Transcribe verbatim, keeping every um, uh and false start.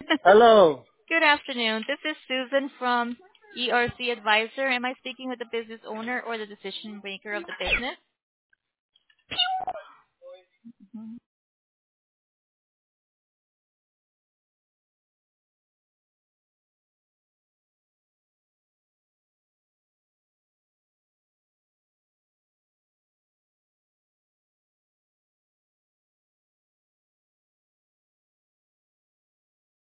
Hello. Good afternoon. This is Susan from E R C Advisor. Am I speaking with the business owner or the decision maker of the business?